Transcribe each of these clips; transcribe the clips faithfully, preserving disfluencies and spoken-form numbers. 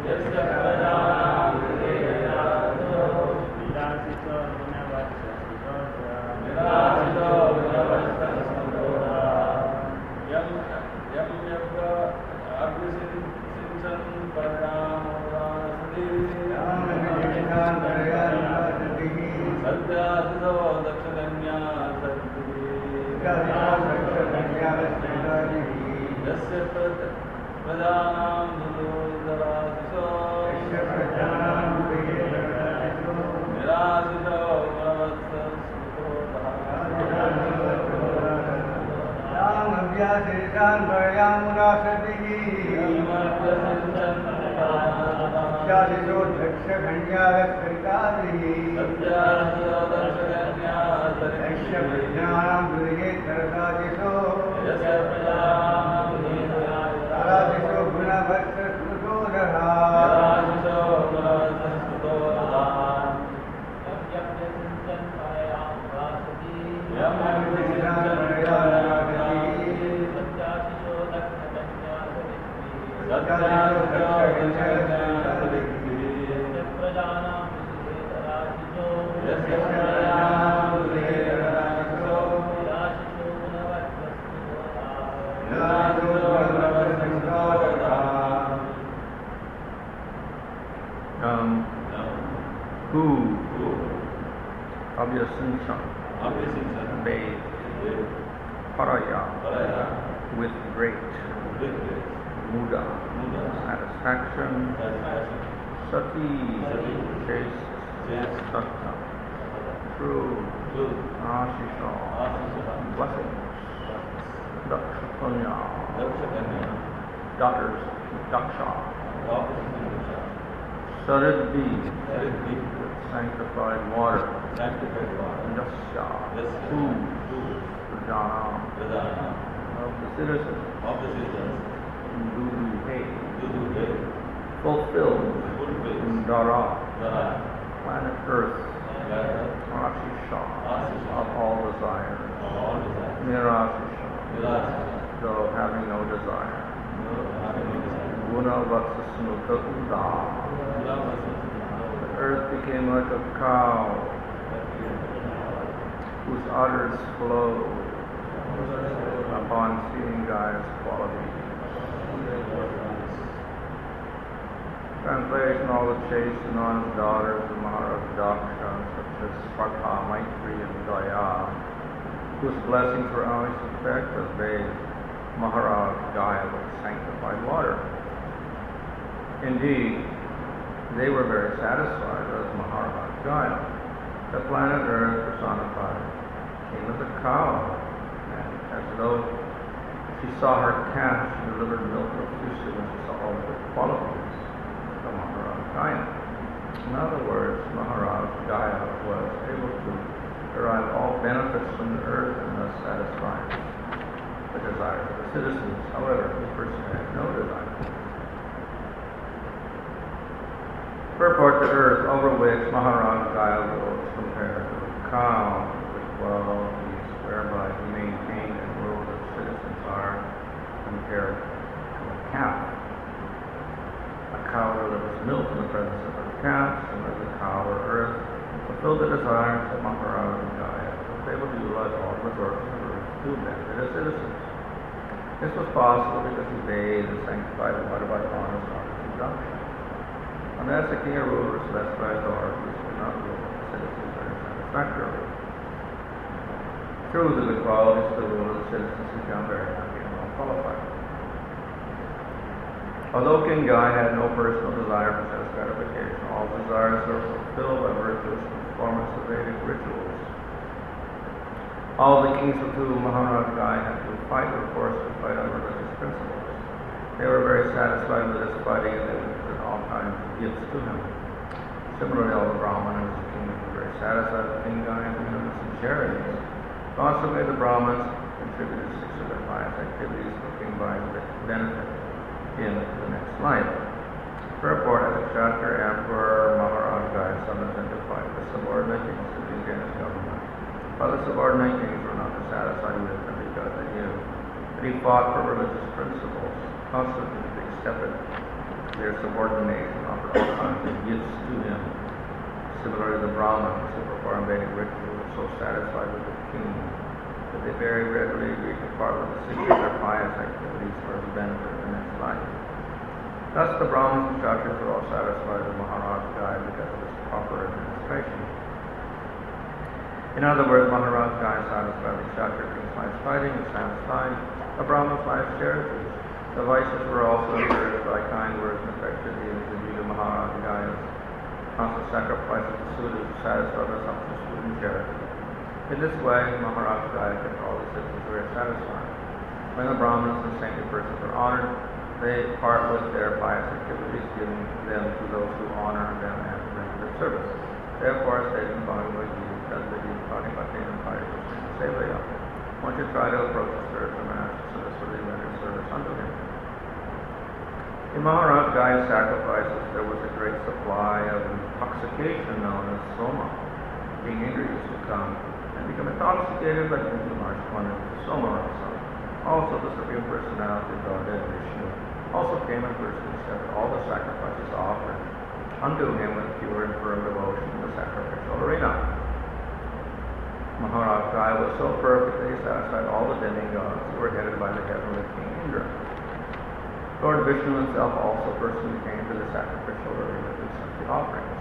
Um, who Abhyasincha bathed Paraya with great muda, satisfaction, sati, chaste, sakta, true, ashisha, blessings, dakshapanya, daughters, daksha, saridhi, sanctified water, yasya, food, pradhanam, of the citizens, dudu hay, fulfilled, dara, planet earth, ashisha, of all desire, nirashisha, though having no desire, guna vatsasnuta uda, the earth became like a cow whose udders flow upon seeing Gaia's qualities. Translation: all the chaste and honest daughters of Maharaj Daksha, such as Sparta, Maitri, and Daya, whose blessings were always effect as bathed Maharaj Gaia with sanctified water. Indeed, they were very satisfied as Maharaj Gaia. The planet Earth personified came as a cow, and as though she saw her calf, she delivered milk profusely when she saw all the good qualities of Maharaj Gaia. In other words, Maharaj Gaia was able to derive all benefits from the earth and thus satisfy the desires of the citizens. However, this person had no desire. Purport: the earth over which Maharaj Gaia rules compared to a cow with qualities whereby he maintained and ruled as citizens are compared to a calf. A cow delivers milk in the presence of her calf, and as a cow or earth fulfilled the desires of Maharaj Gaia, was able to utilize all the resources of earth to benefit its citizens. This was possible because he bathed the sanctified water by honest honest injunction. Unless the king or ruler specified authorities could not rule the citizens very satisfactorily. True to the qualities of the ruler, the citizens become very happy and well qualified. Although King Gai had no personal desire for sense gratification, all desires were fulfilled by virtuous performance of Vedic rituals. All the kings with whom Maharaj Gai had to fight were forced to fight on religious principles. They were very satisfied with this fighting, and they would present all kinds of gifts to him. Similarly, all the Brahmanas and kings were very satisfied with King Gai and benevolence and charities. Consequently, the Brahmins contributed six of their pious activities for King Gai's benefit in the next life. Purport: as a Kshatriya Emperor, Maharaj Gai summoned them to fight the subordinate kings of the Indian government. Other subordinate kings were not satisfied with him because they knew that he fought for religious principles. Consequently, they accepted the their subordination, offered all kinds of gifts to him. Similarly, the Brahmins who perform Vedic rituals were so satisfied with the king that they very readily agreed to part with the secret of their pious activities for his benefit in the next life. Thus, the Brahmins and Kshatriyas were all satisfied with Maharaj Jai because of his proper administration. In other words, Maharaj Jai satisfied the Kshatriya king's life's fighting and satisfied the Brahmin's life's charities. The vices were also encouraged by kind words and affectionate dealings in view of Maharaj Jai's constant sacrifices to suitors to satisfy their sumptuous food and charity. In this way, Maharaj Jai kept all the citizens very satisfied. When the Brahmins and saintly persons are honored, they part with their pious activities, giving them to those who honor them and render their service. Therefore, statement following was used as the Pali Bhatti and Pali Krishna Sevaya. One should try to approach the spiritual master so this will render service unto him. In Maharaj Jai's sacrifices, there was a great supply of intoxication known as soma. King Indra used to come and become intoxicated by drinking large quantities of soma rasa. Also, the Supreme Personality of Godhead, Vishnu, also came in person and accepted all the sacrifices offered unto him with pure and firm devotion in the sacrificial arena. Maharaj Jai was so perfect that he satisfied all the demigods who were headed by the heavenly King Indra. Lord Vishnu himself also personally came to the sacrificial arena to accept the offerings.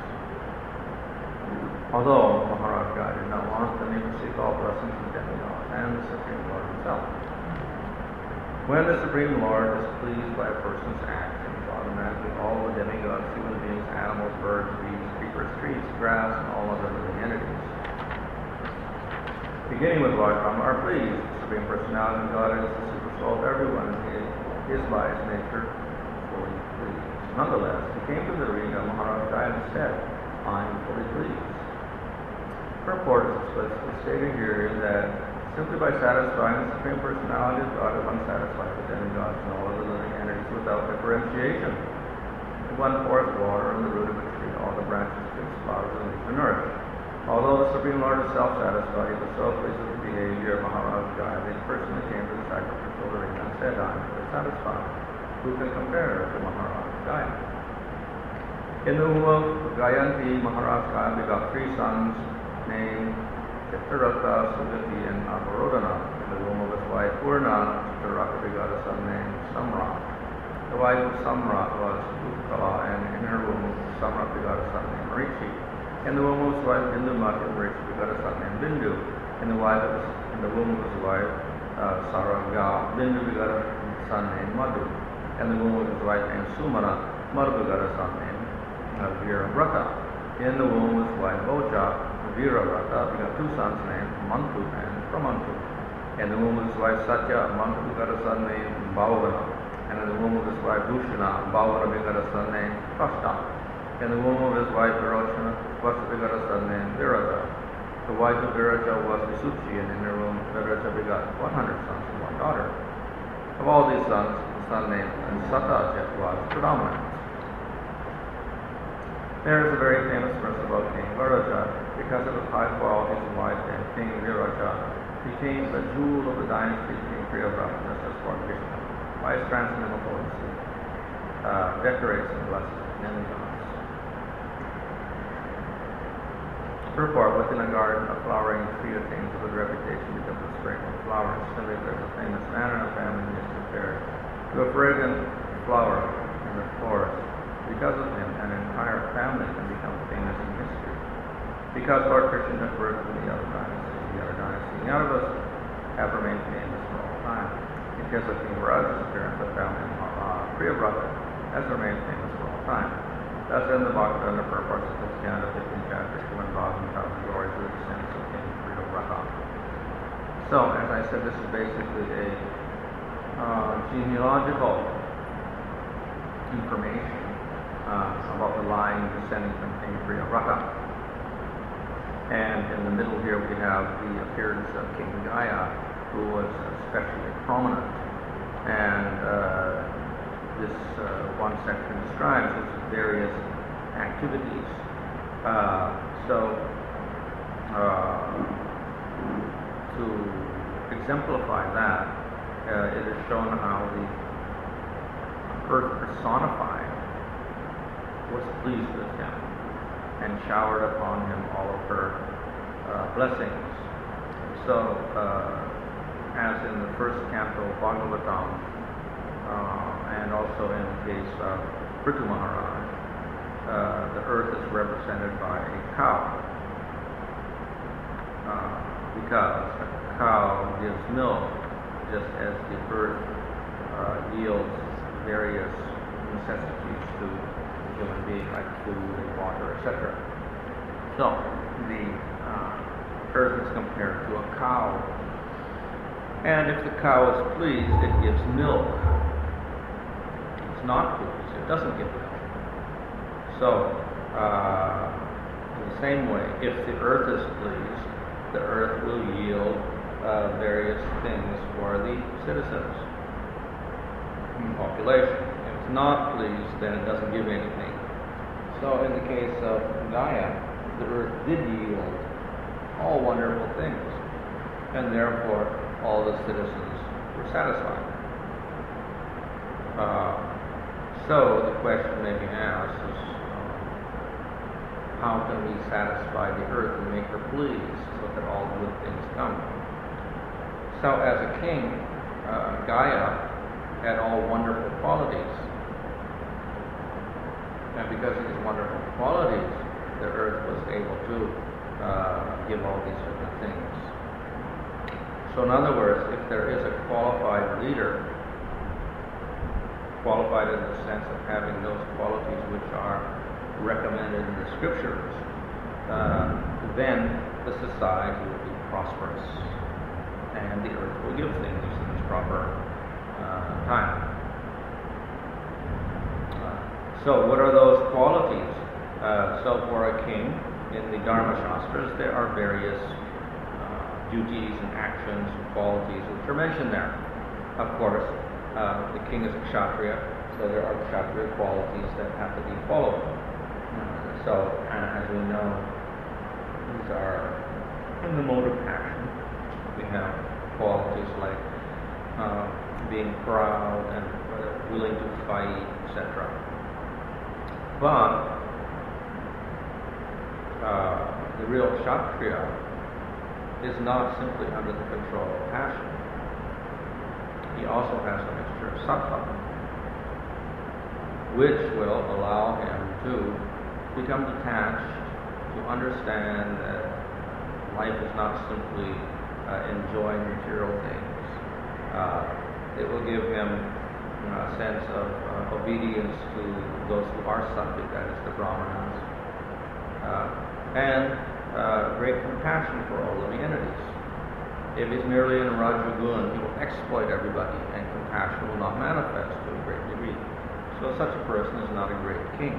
Although Maharaj Jai did not want them, he received all blessings from demigods and the Supreme Lord himself. When the Supreme Lord is pleased by a person's actions, automatically all the demigods, human beings, animals, birds, beasts, creepers, trees, grass, and all other living entities, beginning with Lord Rama, are pleased. The Supreme Personality of God is the super soul of everyone, and he is by his nature fully pleased. Nonetheless, he came to the arena of Maharaj Jai and said, I am fully pleased. Purport is explicitly stated here that simply by satisfying the Supreme Personality of God is unsatisfied with demigods and all other living entities without differentiation. If one pours water on the root of a tree, all the branches, twigs, flowers, and leaves are nourished. Although the Supreme Lord is self-satisfied, he was so pleased with the behavior of Maharaj Jai that he personally came to the sacrificial arena and said, I am fully satisfied. Who can compare to Maharaj Jai? In the womb of Gayanti, Maharaj Jai begot three sons named Chitraratha, Sugati, and Avarodhana. In the womb of his wife Purna, Chitraratha begot a son named Samrat. The wife of Samrat was Utkala, and in her womb Samrat begot a son named Marichi. In the womb of his wife Bindumati, Marichi begot a son named Bindu. In the, wife of his, in the womb of his wife uh, Saraga, Bindu begot a son named Madhu. In the womb of his wife named Sumana, Madhu begot a son named uh, Viravrata. In the womb of his wife Boja, Viravrata begot two sons named Mantu and Pramantu. In the womb of his wife Satya, Mantu begot a son named Bhavana. And in the womb of his wife Dushana, Bhavana begot a son named Kashta. In the womb of his wife Virochana, Vasa begot a son named Viraja. The wife of Viraja was Visuchi, and in her womb Viraja begot one hundred sons and one daughter. Of all these sons, the son named Satajet was predominant. There is a very famous verse about King Viraja. Because of his high qualities in life, and King Viraja became the jewel of the dynasty of King Priyavrata, as Lord Vishnu, by his transcendental potency, uh, decorates and blesses demigods. Purport, within a garden, a flowering tree attains a good reputation because of its fragrant flowers. Similarly, there is a famous man in a family who is compared to a fragrant flower in the forest. Because of him, an entire family can become famous in history. Because Lord Krishna took birth in the other dynasty, the other dynasty, the Yadavas have remained famous for all time. Because of King Viraja's appearance, the family of uh, Priyavrata has remained famous for all time. Thus, in the Bhakta and the purports of this Ganda fifteenth chapter, Srimad Bhagavatam tells the glory of the descendants of King Priyavrata. So, as I said, this is basically a uh, genealogical information uh, about the line descending from King Priyavrata. And in the middle here we have the appearance of King Gaya, who was especially prominent. And uh, this uh, one section describes his various activities. Uh, so, uh, to exemplify that, uh, it is shown how the earth personified was pleased with him and showered upon him all of her uh, blessings. So, uh, as in the first canto of Bhagavatam, uh, and also in the case of Prithu Maharaj, uh, the earth is represented by a cow, uh, because a cow gives milk, just as the earth uh, yields various necessities to the human being, like food and water, et cetera. So, the uh, earth is compared to a cow. And if the cow is pleased, it gives milk. If it's not pleased, it doesn't give milk. So, uh, in the same way, if the earth is pleased, the earth will yield uh, various things for the citizens and population. If it's not pleased, then it doesn't give anything. So, in the case of Gaia, the earth did yield all wonderful things, and therefore all the citizens were satisfied. Uh, so the question may be asked is, uh, how can we satisfy the earth and make her pleased so that all good things come? So as a king, uh, Gaia had all wonderful qualities. And because of these wonderful qualities, the earth was able to uh, give all these different things. So in other words, if there is a qualified leader, qualified in the sense of having those qualities which are recommended in the scriptures, uh, then the society will be prosperous, and the earth will give things in its proper uh, time. Uh, so what are those qualities? Uh, so for a king, in the Dharma Shastras, there are various duties and actions and qualities which are mentioned there. Of course, uh, the king is a Kshatriya, so there are Kshatriya qualities that have to be followed. Uh, so, uh, as we know, these are in the mode of action. We have qualities like uh, being proud and uh, willing to fight, et cetera. But uh, the real Kshatriya is not simply under the control of passion. He also has a mixture of sattva, which will allow him to become detached, to understand that life is not simply uh, enjoying material things. Uh, it will give him uh, a sense of uh, obedience to those who are sattvic, that is the brahmanas, uh, and Uh, great compassion for all living entities. If he's merely in Rajagun, he will exploit everybody, and compassion will not manifest to a great degree. So such a person is not a great king.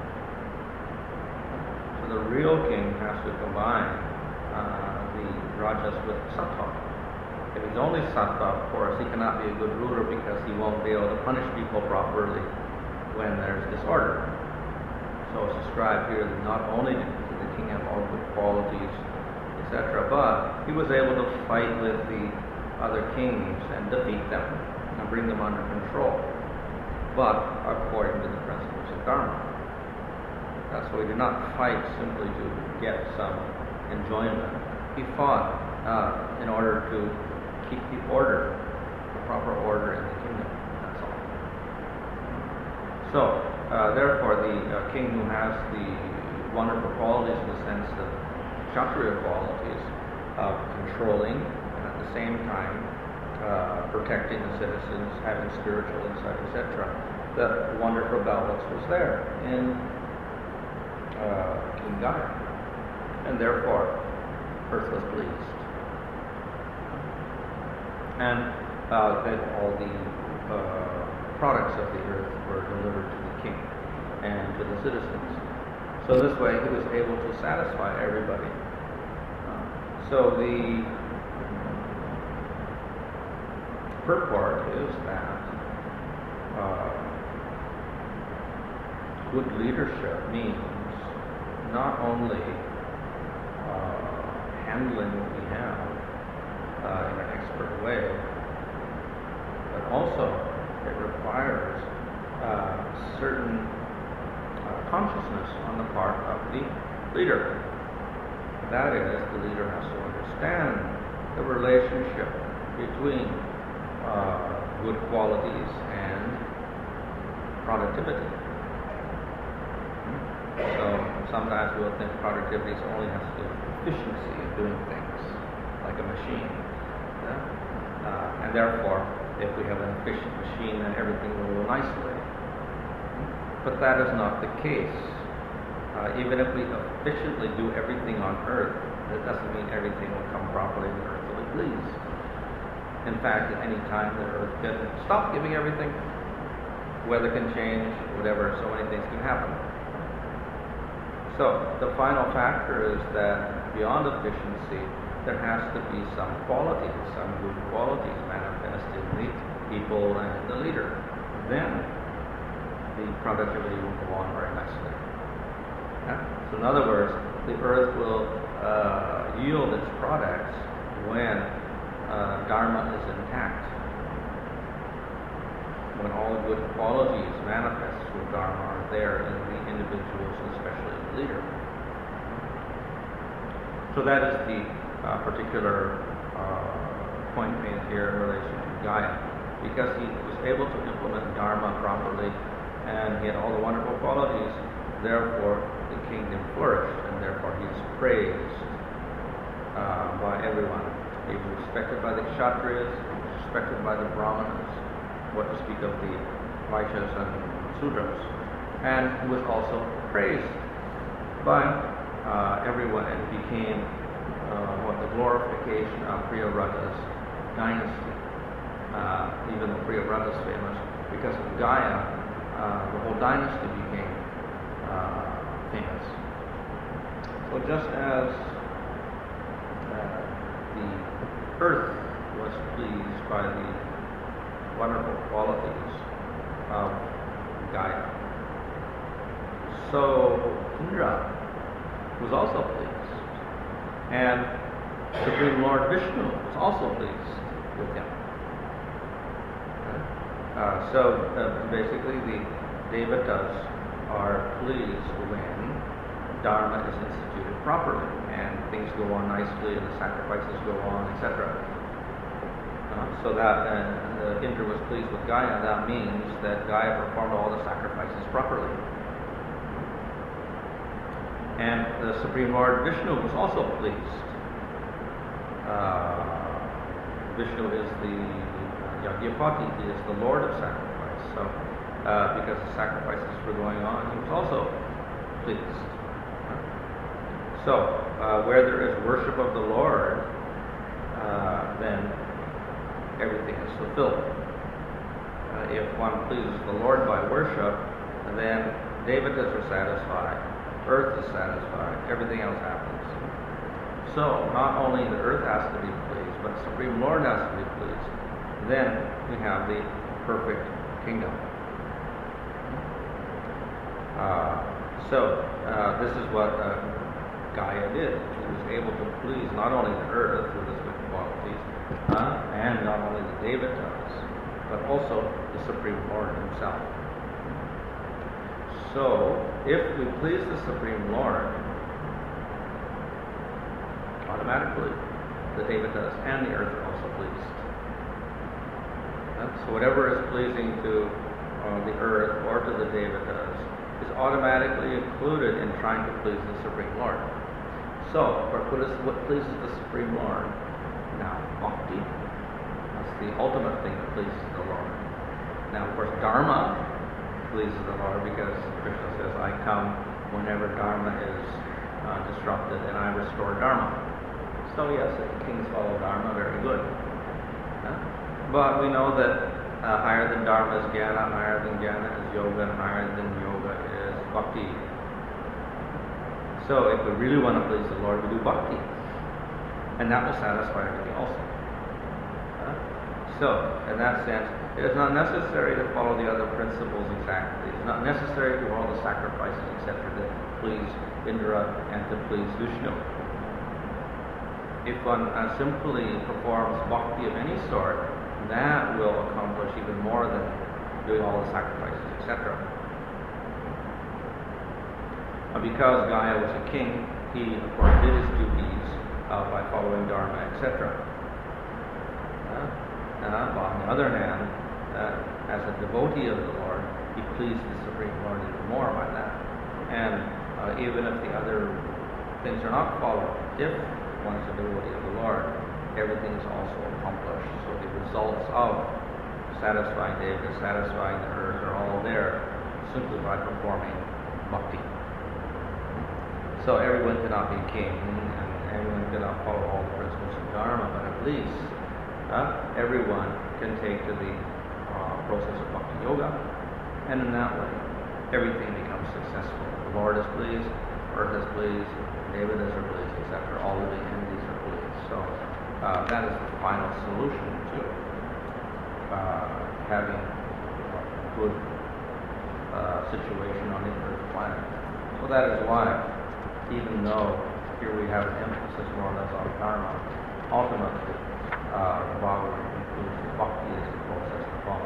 So the real king has to combine uh, the rajas with sattva. If he's only sattva, of course, he cannot be a good ruler because he won't be able to punish people properly when there's disorder. So it's described here that not only did the king have all good qualities, et cetera, but he was able to fight with the other kings and defeat them and bring them under control, but according to the principles of Dharma. That's why he did not fight simply to get some enjoyment. He fought uh, in order to keep the order, the proper order in the kingdom. That's all. So, uh, therefore, the uh, king who has the wonderful qualities in the sense of Kshatriya qualities of controlling and at the same time uh, protecting the citizens, having spiritual insight, et cetera. The wonderful balance was there in uh, King Gaia, and therefore earth was pleased, and uh, that all the uh, products of the earth were delivered to the king and to the citizens. So this way he was able to satisfy everybody. Uh, so the purport is that uh, good leadership means not only uh, handling what we have uh, in an expert way, but also it requires uh, certain uh, consciousness on the part of the leader. That is, the leader has to understand the relationship between uh, good qualities and productivity. So sometimes we'll think productivity only has to do with efficiency of doing things, like a machine. Yeah? Uh, and therefore, if we have an efficient machine, then everything will go nicely. But that is not the case. Uh, even if we efficiently do everything on earth, that doesn't mean everything will come properly and the earth will be pleased. In fact, at any time the earth can stop giving everything. Weather can change, whatever, so many things can happen. So the final factor is that beyond efficiency, there has to be some qualities, some good qualities manifest in the people and in the leader. Then the productivity will go on very nicely. Yeah? So in other words, the earth will uh, yield its products when uh, Dharma is intact. When all the good qualities manifest with Dharma are there in the individuals, especially the leader. So that is the uh, particular uh, point made here in relation to Gaia. Because he was able to implement Dharma properly and he had all the wonderful qualities, therefore the kingdom flourished and therefore he is praised uh, by everyone. He was respected by the Kshatriyas, he was respected by the Brahmanas, what to speak of the Vaishyas and Sudras, and he was also praised by uh, everyone and became uh, what the glorification of Priyavrata's dynasty. Uh, even though Priyavrata is famous, because of Gaia, uh, the whole dynasty became uh, famous. So just as uh, the earth was pleased by the wonderful qualities of Gaia, so Indra was also pleased, and Supreme Lord Vishnu was also pleased with him. Uh, so uh, basically the Devatas are pleased when Dharma is instituted properly and things go on nicely and the sacrifices go on, et cetera. Uh, so that uh, Indra was pleased with Gaia, that means that Gaia performed all the sacrifices properly. And the Supreme Lord Vishnu was also pleased. Uh, Vishnu is the Yagyapati, he is the Lord of sacrifice. So, uh, because the sacrifices were going on, he was also pleased. So, uh, where there is worship of the Lord, uh, then everything is fulfilled. Uh, if one pleases the Lord by worship, then Devatas are satisfied, earth is satisfied, everything else happens. So, not only the earth has to be pleased, but the Supreme Lord has to be pleased. Then we have the perfect kingdom. Uh, so uh, this is what uh, Gaia did. She was able to please not only the earth with its good qualities, uh, and not only the Devatas, but also the Supreme Lord himself. So if we please the Supreme Lord, automatically the Devatas and the earth are also pleased. So whatever is pleasing to uh, the earth or to the Devatas is automatically included in trying to please the Supreme Lord. So, what pleases the Supreme Lord? Now, bhakti. That's the ultimate thing that pleases the Lord. Now, of course, dharma pleases the Lord because Krishna says, I come whenever dharma is uh, disrupted and I restore dharma. So yes, if the kings follow dharma, very good. Huh? But we know that uh, higher than Dharma is Jnana, higher than Jnana is Yoga, and higher than Yoga is Bhakti. So if we really want to please the Lord, we do Bhakti. And that will satisfy everything also. Uh, so, in that sense, it is not necessary to follow the other principles exactly. It's not necessary to do all the sacrifices, et cetera, to please Indra and to please Vishnu. If one uh, simply performs Bhakti of any sort, that will accomplish even more than doing all the sacrifices, et cetera. Uh, because Gaia was a king, he, of course, did his duties uh, by following Dharma, et cetera. Uh, uh, but on the other hand, uh, as a devotee of the Lord, he pleased the Supreme Lord even more by that. And uh, even if the other things are not followed, if one's a devotee of the Lord, everything is also accomplished. So the results of satisfying Devas, satisfying the earth are all there simply by performing bhakti. So everyone cannot be king, and everyone cannot follow all the principles of Dharma, but at least uh, everyone can take to the uh, process of bhakti yoga, and in that way, everything becomes successful. The Lord is pleased, earth is pleased, Devatas are pleased, et cetera. All living entities are pleased. So uh, that is the final solution to uh, having a good uh, situation on the earth planet. So that is why, even though here we have an emphasis more or less on Dharma, ultimately uh, the Bhagavad includes bhakti as the process to follow.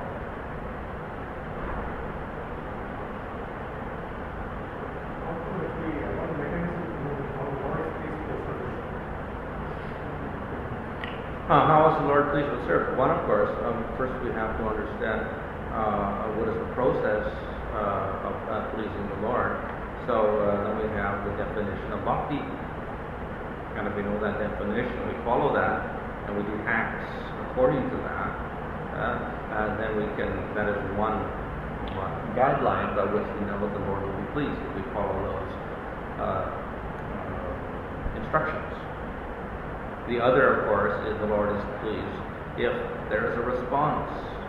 Uh, how is the Lord pleased with service? One, of course, um, first we have to understand uh, what is the process uh, of uh, pleasing the Lord. So uh, then we have the definition of bhakti. And if we know that definition, we follow that, and we do acts according to that, uh, and then we can, that is one, one guideline by which we know that the Lord will be pleased if we follow those uh, uh, instructions. The other, of course, is the Lord is pleased if there is a response.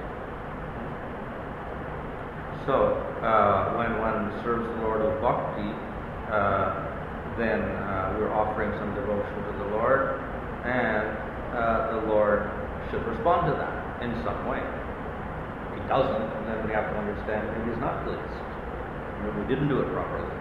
So, uh, when one serves the Lord with bhakti, uh, then uh, we're offering some devotion to the Lord, and uh, the Lord should respond to that in some way. If he doesn't, then we have to understand that he's not pleased. Maybe we didn't do it properly.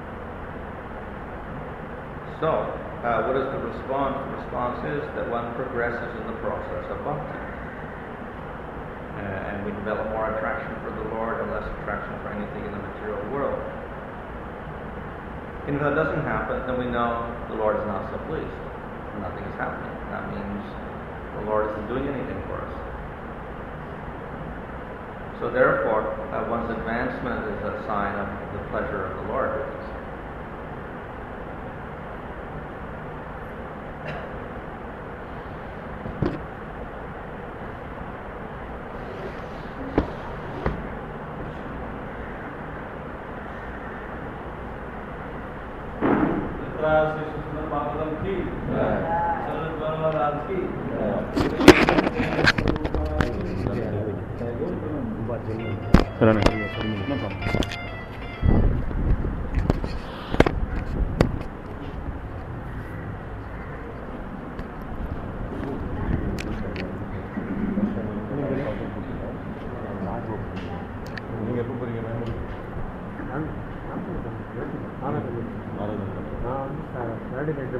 So, Uh, what is the response? The response is that one progresses in the process of bhakti. Uh, and we develop more attraction for the Lord and less attraction for anything in the material world. And if that doesn't happen, then we know the Lord is not so pleased. Nothing is happening. That means the Lord isn't doing anything for us. So therefore, uh, one's advancement is a sign of the pleasure of the Lord with us.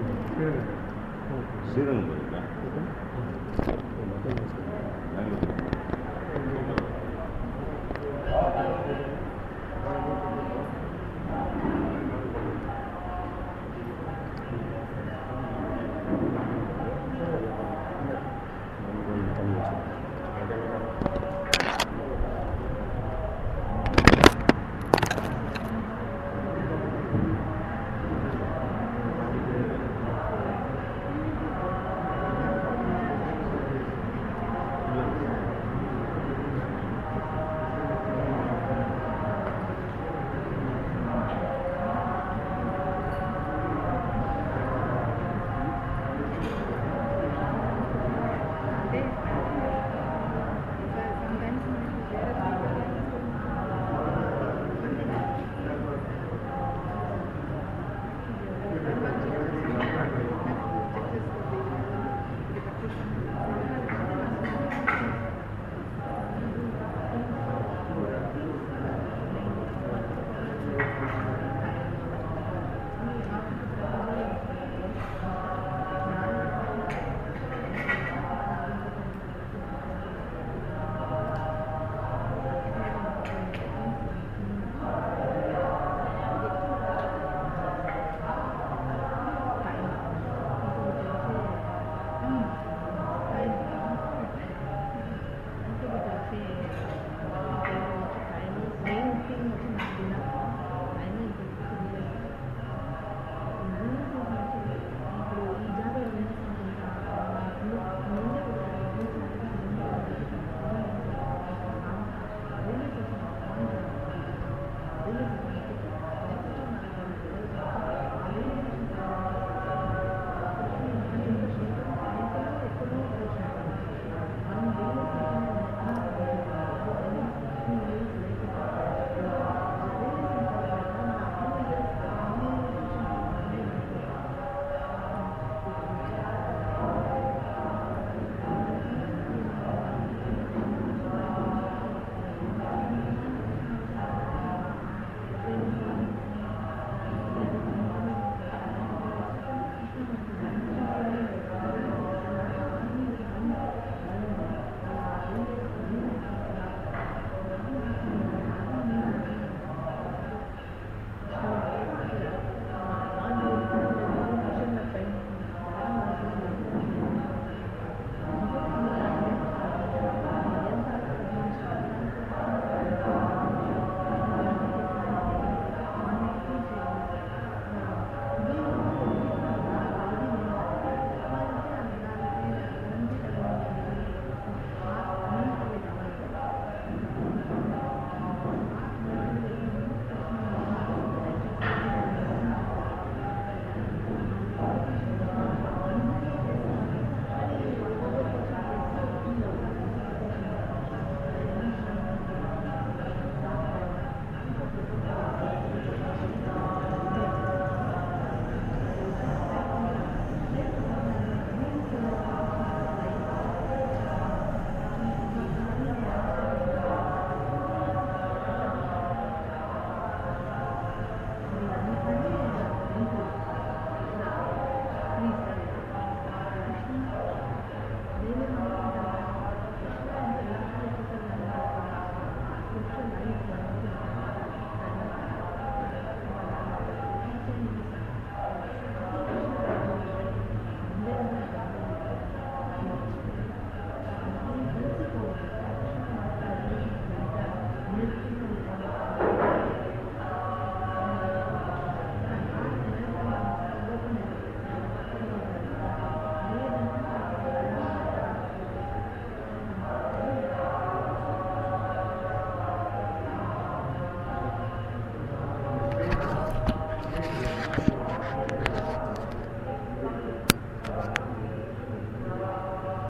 Sri Lanka.